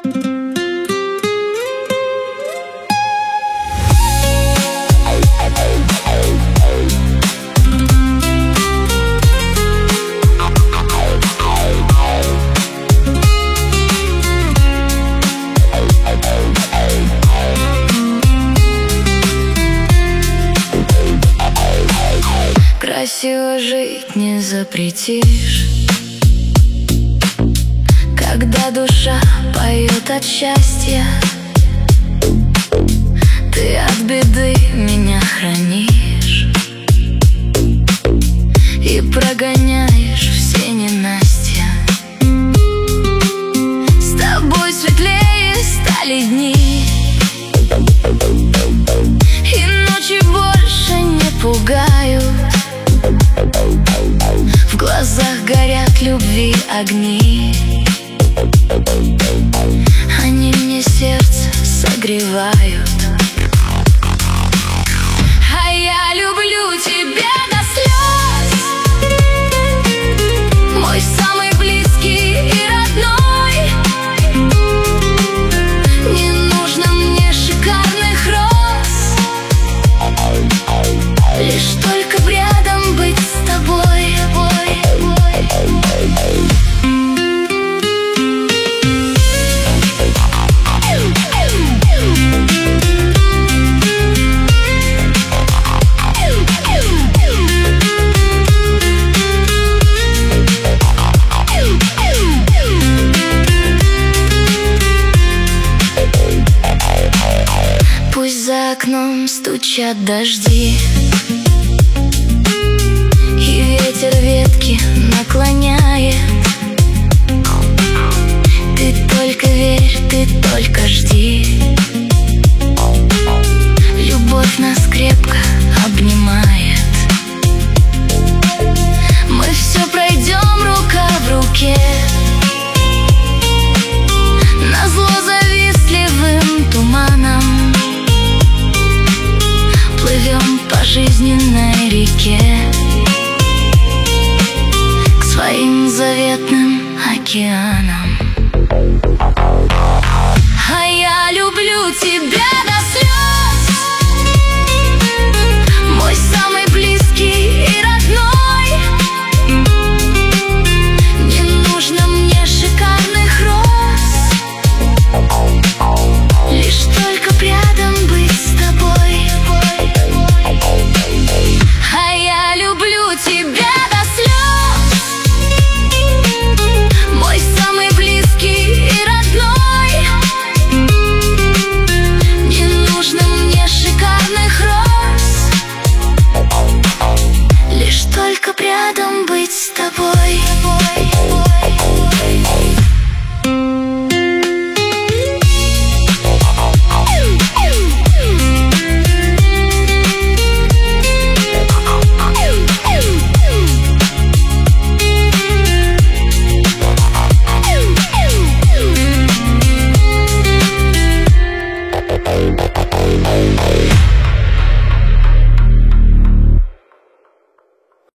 Красиво жить не запретишь, когда душа поет от счастья. Ты от беды меня хранишь и прогоняешь все ненастья. С тобой светлее стали дни, и ночи больше не пугают. В глазах горят любви огни, они мне сердце согревают. А я люблю тебя до слез, мой самый близкий и родной. Не нужно мне шикарных роз, лишь только рядом быть с тобой. Пусть за окном стучат дожди, и ветер ветки наклоняет. Ты только верь, ты только жди. Любовь нас крепко обнимает. Мы все пройдем рука в руке, назло завистливым туманом. Плывем по жизненной реке к своим заветным океанам. А я люблю тебя до слез.